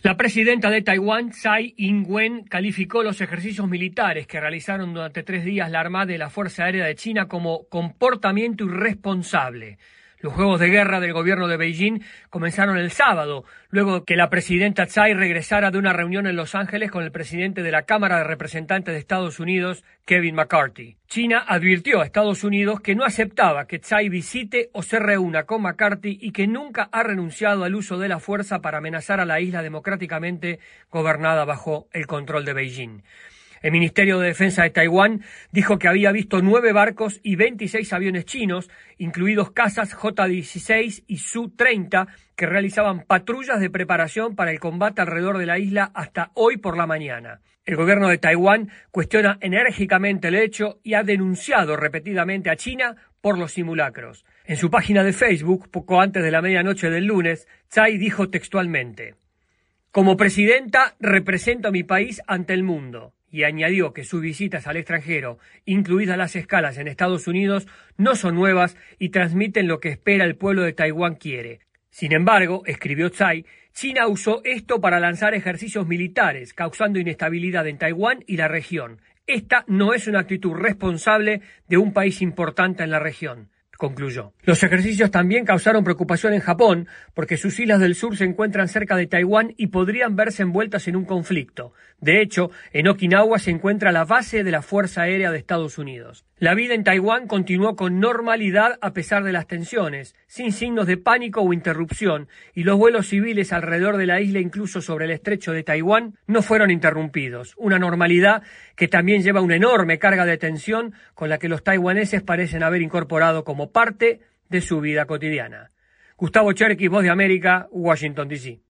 La presidenta de Taiwán, Tsai Ing-wen, calificó los ejercicios militares que realizaron durante 3 días la Armada y la Fuerza Aérea de China como comportamiento irresponsable. Los juegos de guerra del gobierno de Beijing comenzaron el sábado, luego que la presidenta Tsai regresara de una reunión en Los Ángeles con el presidente de la Cámara de Representantes de Estados Unidos, Kevin McCarthy. China advirtió a Estados Unidos que no aceptaba que Tsai visite o se reúna con McCarthy y que nunca ha renunciado al uso de la fuerza para amenazar a la isla democráticamente gobernada bajo el control de Beijing. El Ministerio de Defensa de Taiwán dijo que había visto 9 barcos y 26 aviones chinos, incluidos cazas J-16 y Su-30, que realizaban patrullas de preparación para el combate alrededor de la isla hasta hoy por la mañana. El gobierno de Taiwán cuestiona enérgicamente el hecho y ha denunciado repetidamente a China por los simulacros. En su página de Facebook, poco antes de la medianoche del lunes, Tsai dijo textualmente: "Como presidenta, represento a mi país ante el mundo", y añadió que sus visitas al extranjero, incluidas las escalas en Estados Unidos, no son nuevas y transmiten lo que espera el pueblo de Taiwán quiere. Sin embargo, escribió Tsai, China usó esto para lanzar ejercicios militares, causando inestabilidad en Taiwán y la región. Esta no es una actitud responsable de un país importante en la región, concluyó. Los ejercicios también causaron preocupación en Japón, porque sus islas del sur se encuentran cerca de Taiwán y podrían verse envueltas en un conflicto. De hecho, en Okinawa se encuentra la base de la Fuerza Aérea de Estados Unidos. La vida en Taiwán continuó con normalidad a pesar de las tensiones, sin signos de pánico o interrupción, y los vuelos civiles alrededor de la isla, incluso sobre el estrecho de Taiwán, no fueron interrumpidos. Una normalidad que también lleva una enorme carga de tensión con la que los taiwaneses parecen haber incorporado como parte de su vida cotidiana. Gustavo Cherkis, Voz de América, Washington, D.C.